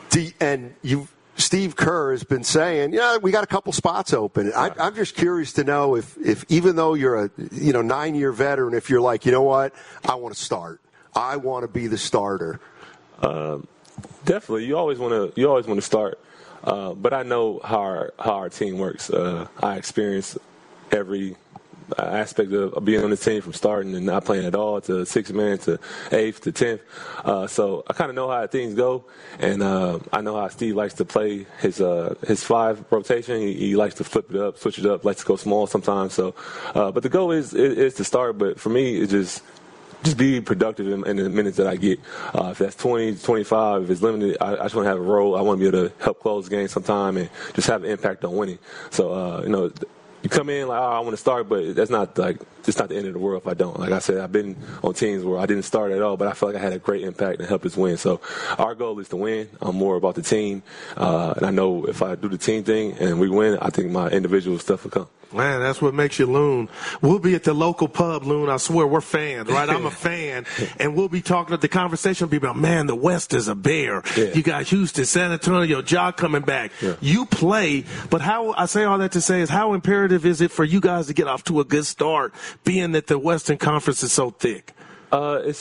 and you've. Steve Kerr has been saying, yeah, we got a couple spots open. I, I'm just curious to know if, if even though you're a you know nine-year veteran, if you're like, you know what, I want to start. I want to be the starter. Um, definitely, you always want to. You always want to start. Uh, but I know how our, how our team works. Uh, I experience every aspect of being on the team, from starting and not playing at all to sixth man to eighth to tenth. Uh, so I kind of know how things go, and uh, I know how Steve likes to play his uh, his five rotation. He, he likes to flip it up, switch it up, likes to go small sometimes. So, uh, but the goal is, is is to start. But for me, it's just. Just be productive in, in the minutes that I get. Uh, if that's twenty, twenty-five, if it's limited, I, I just want to have a role. I want to be able to help close the game sometime and just have an impact on winning. So, uh, you know, you come in like, oh, I want to start, but that's not like it's not the end of the world if I don't. Like I said, I've been on teams where I didn't start at all, but I feel like I had a great impact and helped us win. So our goal is to win. I'm more about the team, uh, and I know if I do the team thing and we win, I think my individual stuff will come. Man, that's what makes you Loon. We'll be at the local pub, Loon. I swear, we're fans, right? I'm a fan. And we'll be talking, the conversation will be about, man, the West is a bear. Yeah. You got Houston, San Antonio, Ja coming back. Yeah. You play, but how, I say all that to say is how imperative is it for you guys to get off to a good start, being that the Western Conference is so thick? Uh, it's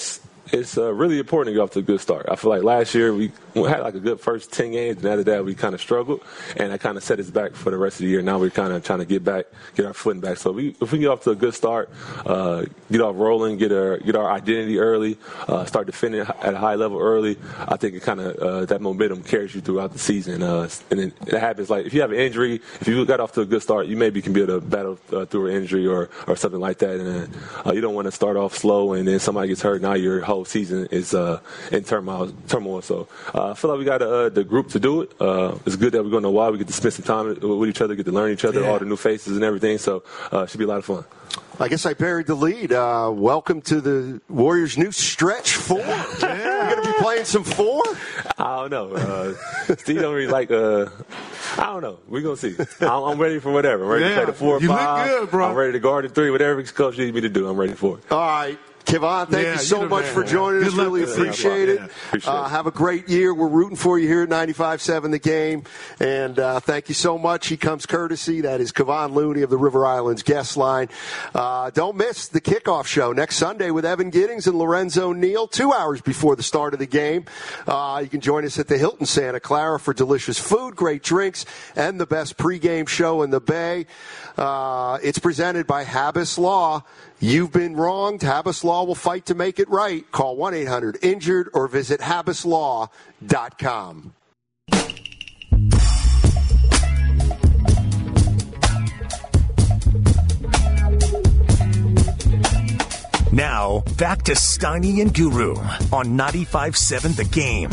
it's uh, really important to get off to a good start. I feel like last year we had like a good first ten games, and after that we kind of struggled, and that kind of set us back for the rest of the year. Now we're kind of trying to get back, get our footing back. So we, if we get off to a good start, uh, get off rolling, get our get our identity early, uh, start defending at a high level early, I think it kind of uh, that momentum carries you throughout the season. Uh, and then it happens like if you have an injury, if you got off to a good start, you maybe can be able to battle uh, through an injury or, or something like that. And uh, you don't want to start off slow and then somebody gets hurt. Now your whole season is uh, in turmoil. turmoil. So uh, I feel like we got uh, the group to do it. Uh, it's good that we're going to know why. We get to spend some time with each other, get to learn each other, yeah. all the new faces and everything. So uh, it should be a lot of fun. I guess I buried the lead. Uh, welcome to the Warriors' new stretch four. Yeah. You're going to be playing some four? I don't know. Uh, Steve don't really like, uh, I don't know. We're going to see. I'm, I'm ready for whatever. I'm ready yeah. to play the four or you five. You look good, bro. I'm ready to guard the three. Whatever coach needs me to do, I'm ready for it. All right. Kevon, thank yeah, you so much man. for joining us. Really to appreciate it. Yeah, appreciate uh, it. Have a great year. We're rooting for you here at ninety-five seven The Game. And uh, thank you so much. He comes courtesy. That is Kevon Looney of the River Islands Guest Line. Uh, don't miss the kickoff show next Sunday with Evan Giddings and Lorenzo Neal, two hours before the start of the game. Uh, you can join us at the Hilton Santa Clara for delicious food, great drinks, and the best pregame show in the Bay. Uh, it's presented by Habas Law. You've been wronged. Habas Law will fight to make it right. Call one eight hundred injured or visit habas law dot com. Now, back to Steiny and Guru on ninety-five seven The Game.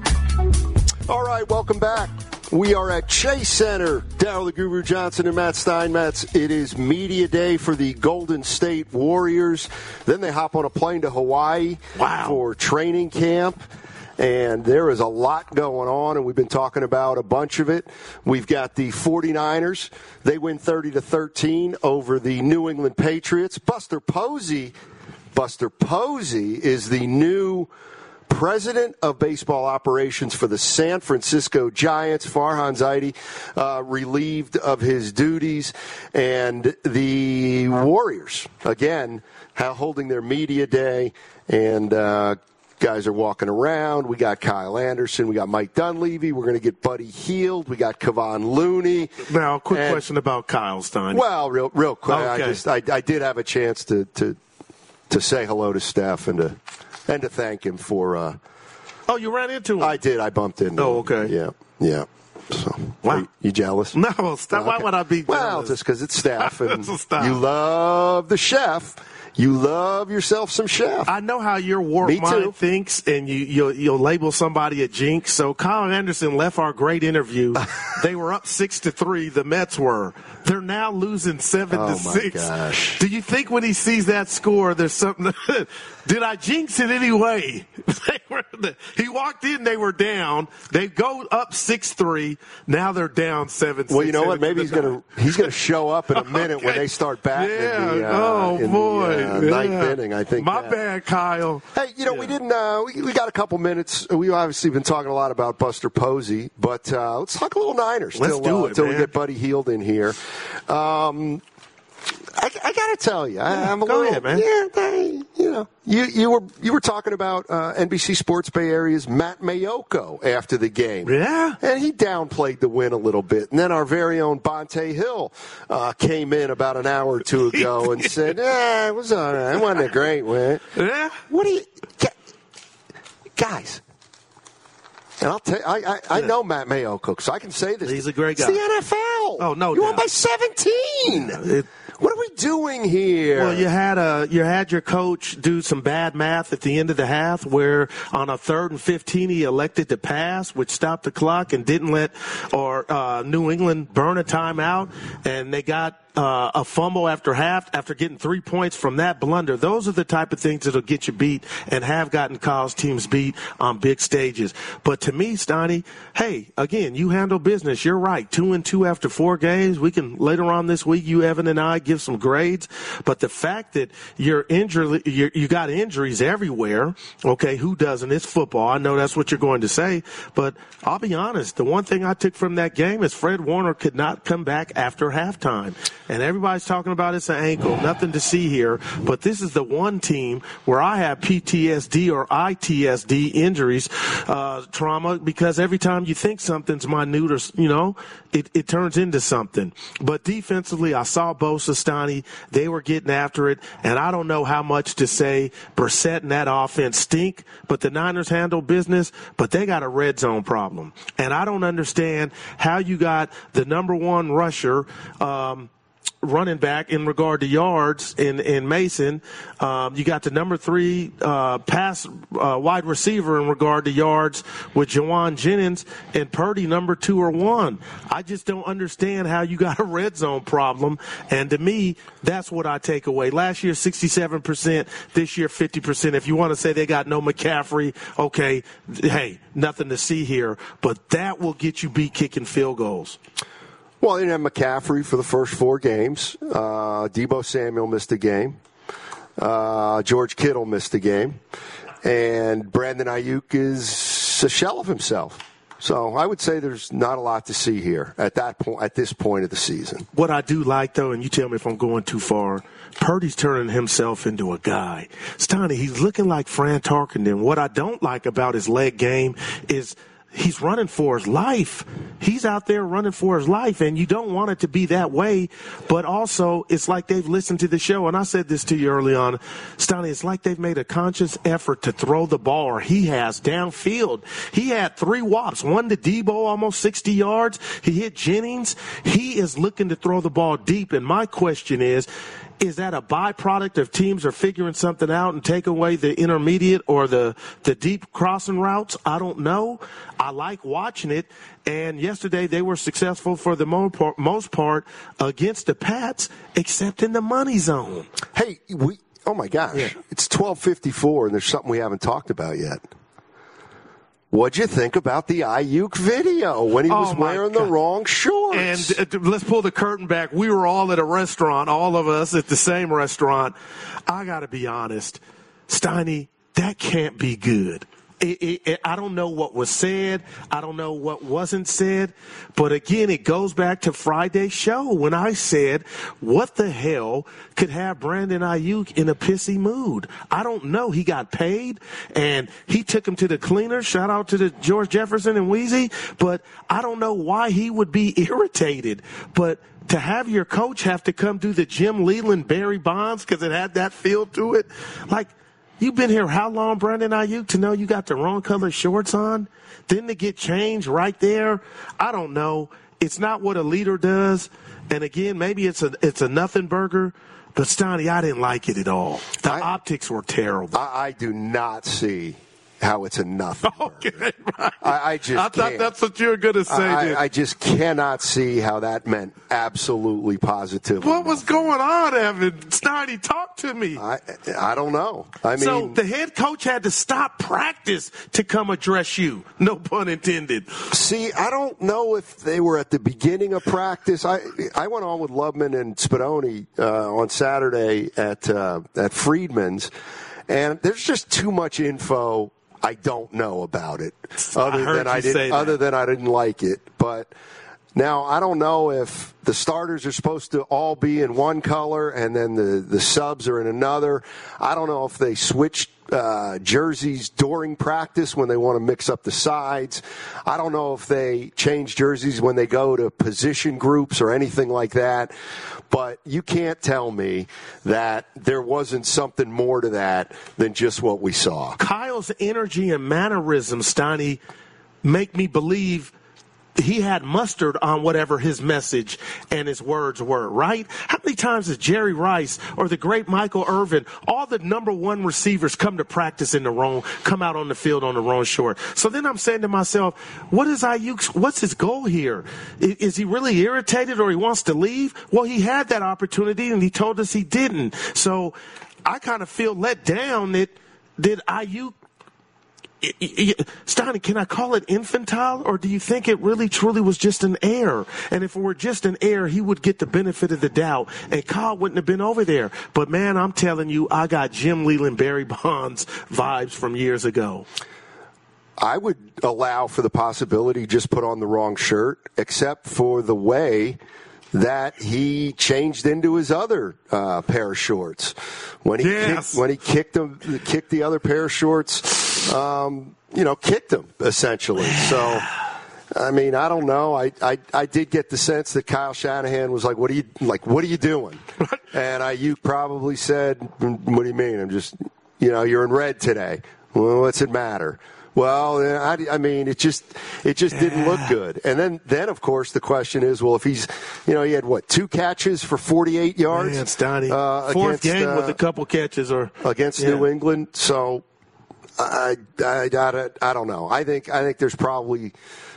All right, welcome back. We are at Chase Center. Daryl the Guru Johnson and Matt Steinmetz. It is media day for the Golden State Warriors. Then they hop on a plane to Hawaii wow. for training camp. And there is a lot going on, and we've been talking about a bunch of it. We've got the 49ers. They win thirty to thirteen over the New England Patriots. Buster Posey, Buster Posey is the new president of baseball operations for the San Francisco Giants. Farhan Zaidi uh, relieved of his duties. And the Warriors, again, holding their media day. And uh, guys are walking around. We got Kyle Anderson. We got Mike Dunleavy. We're going to get Buddy Hield. We got Kevon Looney. Now, a quick and, question about Kyle Stein. Well, real real quick. Okay. I, just, I, I did have a chance to, to, to say hello to Steph and to And to thank him for. Uh, oh, you ran into him? I did. I bumped into oh, him. okay. Yeah, yeah. So, wow. You, you jealous? No, Steph, okay. Why would I be jealous? Well, just because it's Steph. And you love the chef. You love yourself some chef. I know how your warped Me mind too. thinks, and you, you'll, you'll label somebody a jinx. So Kyle Anderson left our great interview. They were up six to three. The Mets were. They're now losing seven oh to six. Gosh. Do you think when he sees that score, there's something? Did I jinx it anyway? They were, he walked in, they were down. They go up six three. Now they're down seven. Well, six, you know what? Maybe he's going to he's going to show up in a minute okay. when they start batting. Yeah. In the, uh, oh in boy. The, uh, yeah. ninth inning. I think. My that. bad, Kyle. Hey, you know yeah. we didn't. Uh, we, we got a couple minutes. We've obviously been talking a lot about Buster Posey, but uh, let's talk a little Niners. Let's till, do uh, it until man. we get Buddy Hield in here. Um, I, I got to tell you, I, I'm a Go little. ahead, man. Yeah, they, you know, you you were you were talking about uh, N B C Sports Bay Area's Matt Mayoko after the game. Yeah, and he downplayed the win a little bit. And then our very own Bonte Hill uh, came in about an hour or two ago and said, "Yeah, it was all right. It wasn't a great win." Yeah. What do you, guys? And I'll tell you, I, I, I know Matt Mayoko, so I can say this. He's a great guy. It's the N F L. Oh, no You doubt. won by seventeen. It, what are we doing here? Well, you had a you had your coach do some bad math at the end of the half, where on a third and fifteen he elected to pass, which stopped the clock and didn't let or uh, New England burn a timeout, and they got uh, a fumble after half after getting three points from that blunder. Those are the type of things that'll get you beat and have gotten Kyle's teams beat on big stages. But to me, Steiny, hey, again, you handle business. You're right. Two and two after four games. We can later on this week, you, Evan, and I give some some grades. But the fact that you're injury, you're, you got injuries everywhere, okay, who doesn't? It's football. I know that's what you're going to say. But I'll be honest, the one thing I took from that game is Fred Warner could not come back after halftime. And everybody's talking about it's an ankle, nothing to see here. But this is the one team where I have P T S D or I T S D injuries, uh, trauma, because every time you think something's minute or, you know, it, it turns into something. But defensively, I saw Bosa, Stoney. They were getting after it. And I don't know how much to say. Brissett and that offense stink, but the Niners handle business, but they got a red zone problem. And I don't understand how you got the number one rusher, um, running back in regard to yards in, in Mason. Um, you got the number three uh, pass uh, wide receiver in regard to yards with Jawan Jennings, and Purdy number two or one. I just don't understand how you got a red zone problem. And to me, that's what I take away. Last year, sixty-seven percent. This year, fifty percent. If you want to say they got no McCaffrey, okay, hey, nothing to see here. But that will get you beat kicking field goals. Well, they didn't have McCaffrey for the first four games. Uh, Deebo Samuel missed a game. Uh, George Kittle missed a game. And Brandon Ayuk is a shell of himself. So I would say there's not a lot to see here at that point, at this point of the season. What I do like, though, and you tell me if I'm going too far, Purdy's turning himself into a guy. Stoney, he's looking like Fran Tarkenton. What I don't like about his leg game is he's running for his life. He's out there running for his life, and you don't want it to be that way. But also, it's like they've listened to the show, and I said this to you early on, Stoney, it's like they've made a conscious effort to throw the ball, or he has, downfield. He had three whops, one to Deebo, almost sixty yards. He hit Jennings. He is looking to throw the ball deep, and my question is, is that a byproduct of teams are figuring something out and take away the intermediate or the, the deep crossing routes? I don't know. I like watching it. And yesterday they were successful for the most part against the Pats, except in the money zone. Hey, we, oh my gosh, yeah. It's twelve fifty-four and there's something we haven't talked about yet. What'd you think about the Ayuk video when he was oh wearing God. the wrong shorts? And uh, let's pull the curtain back. We were all at a restaurant, all of us at the same restaurant. I got to be honest, Steiny, that can't be good. It, it, it, I don't know what was said. I don't know what wasn't said. But again, it goes back to Friday's show when I said, what the hell could have Brandon Ayuk in a pissy mood? I don't know. He got paid, and he took him to the cleaner. Shout out to the George Jefferson and Wheezy. But I don't know why he would be irritated. But to have your coach have to come do the Jim Leland, Barry Bonds, because it had that feel to it, like, you've been here how long, Brandon Ayuk, to know you got the wrong color shorts on? Then to get changed right there? I don't know. It's not what a leader does. And again, maybe it's a it's a nothing burger. But, Stoney, I didn't like it at all. The I, optics were terrible. I, I do not see how it's a nothing okay, burger. Right. I, I just I thought can't. That's what you were going to say. I, I just cannot see how that meant absolutely positively. What was going on, Evan? Stoney, talk to me. I I don't know. I mean, so the head coach had to stop practice to come address you. No pun intended. See, I don't know if they were at the beginning of practice. I I went on with Loveman and Spadoni uh, on Saturday at uh, at Friedman's, and there's just too much info. I don't know about it, other I than I didn't. Other than I didn't like it, but now I don't know if the starters are supposed to all be in one color and then the the subs are in another. I don't know if they switched uh, jerseys during practice when they want to mix up the sides. I don't know if they change jerseys when they go to position groups or anything like that. But you can't tell me that there wasn't something more to that than just what we saw. Kyle's energy and mannerisms, Stoney, make me believe he had mustard on whatever his message and his words were, right? How many times has Jerry Rice or the great Michael Irvin, all the number one receivers come to practice in the wrong, come out on the field on the wrong short? So then I'm saying to myself, what is Ayuk's, what's his goal here? Is, is he really irritated or he wants to leave? Well, he had that opportunity and he told us he didn't. So I kind of feel let down that, that Ayuk, Steiny, can I call it infantile, or do you think it really truly was just an error? And if it were just an error, he would get the benefit of the doubt, and Kyle wouldn't have been over there. But, man, I'm telling you, I got Jim Leland, Barry Bonds vibes from years ago. I would allow for the possibility just put on the wrong shirt, except for the way that he changed into his other uh, pair of shorts when he yes. kicked, when he kicked them, kicked the other pair of shorts. Um, you know, kicked them essentially. So, I mean, I don't know. I, I I did get the sense that Kyle Shanahan was like, "What are you like? What are you doing?" And Ayuk probably said, "What do you mean? I'm just, you know, you're in red today. Well, what's it matter?" Well, I, I mean, it just it just didn't look good. And then, then of course, the question is, well, if he's, you know, he had what, two catches for forty-eight yards? Man, Stoney. Uh, Fourth against, game uh, with a couple catches, or against yeah. New England. So, I, I, I, I don't know. I think I think there's probably.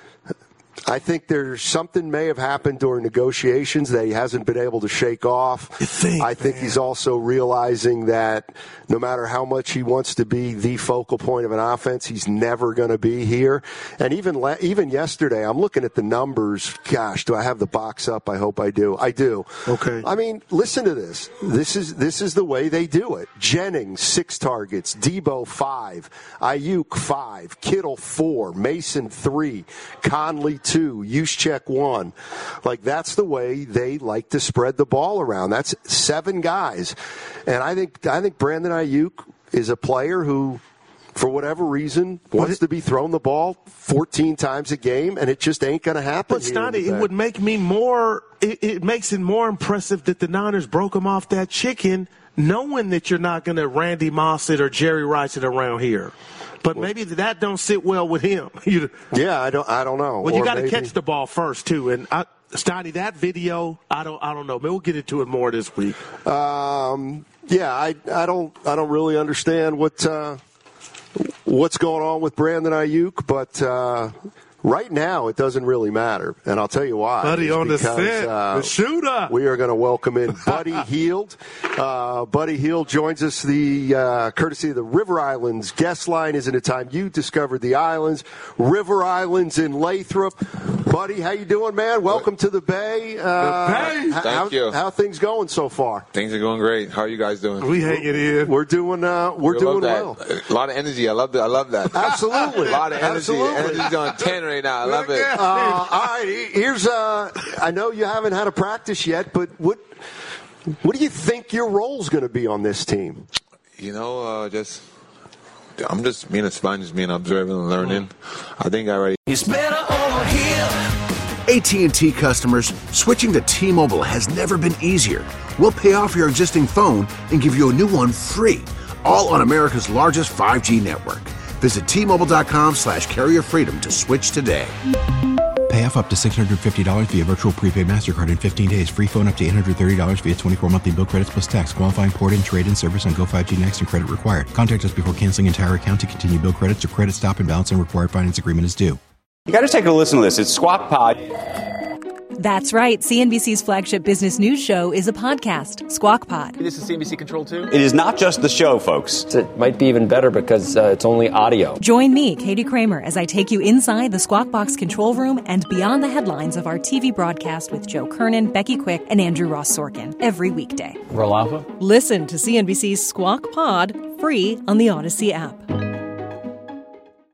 I think there's something may have happened during negotiations that he hasn't been able to shake off. Think, I think man. he's also realizing that no matter how much he wants to be the focal point of an offense, he's never going to be here. And even even yesterday, I'm looking at the numbers. Gosh, do I have the box up? I hope I do. I do. Okay. I mean, listen to this. This is this is the way they do it. Jennings, six targets. Debo, five. Ayuk, five. Kittle, four. Mason, three. Conley, two. Juszczyk, one. Like, that's the way they like to spread the ball around. That's seven guys. And I think I think Brandon Ayuk is a player who, for whatever reason, wants to be throwing the ball fourteen times a game, and it just ain't going to happen. But, Stoney, it would make me more it, – it makes it more impressive that the Niners broke him off that chicken, knowing that you're not going to Randy Moss it or Jerry Rice it around here. But maybe that don't sit well with him. yeah, I don't. I don't know. Well, you got to maybe... catch the ball first too. And I, Stoney, that video, I don't. I don't know. Maybe we'll get into it more this week. Um. Yeah, I. I don't. I don't really understand what uh, what's going on with Brandon Ayuk, but. Uh, Right now, it doesn't really matter, and I'll tell you why. Buddy on because, the set, uh, the shooter. We are going to welcome in Buddy Hield. Uh, Buddy Hield joins us, the uh, courtesy of the River Islands guest line. Isn't it time you discovered the islands? River Islands in Lathrop. Buddy, how you doing, man? Welcome to the Bay. Uh, the Bay. How, Thank you. How things going so far? Things are going great. How are you guys doing? We hanging in. We're doing. Uh, we're we doing love that. well. A lot of energy. I love that. I love that. Absolutely. A lot of energy. Absolutely. Energy's on ten right now. I love it. Uh, all right, here's. Uh, I know you haven't had a practice yet, but what what do you think your role's going to be on this team? You know, uh, just I'm just being a sponge, just being observing and learning. I think I already. It's better over here. A T and T customers, switching to T-Mobile has never been easier. We'll pay off your existing phone and give you a new one free, all on America's largest five G network. Visit T-Mobile.com slash carrier freedom to switch today. Pay off up to six hundred fifty dollars via virtual prepaid MasterCard in fifteen days. Free phone up to eight hundred thirty dollars via twenty-four monthly bill credits plus tax. Qualifying port-in, trade-in service on Go five G Next and credit required. Contact us before canceling entire account to continue bill credits or credit stop and balance and required finance agreement is due. You got to take a listen to this. It's Squawk Pod. That's right. C N B C's flagship business news show is a podcast, Squawk Pod. This is C N B C Control too? It is not just the show, folks. It might be even better because uh, it's only audio. Join me, Katie Kramer, as I take you inside the Squawk Box control room and beyond the headlines of our T V broadcast with Joe Kernan, Becky Quick, and Andrew Ross Sorkin every weekday. Roll Alpha? Listen to C N B C's Squawk Pod free on the Odyssey app.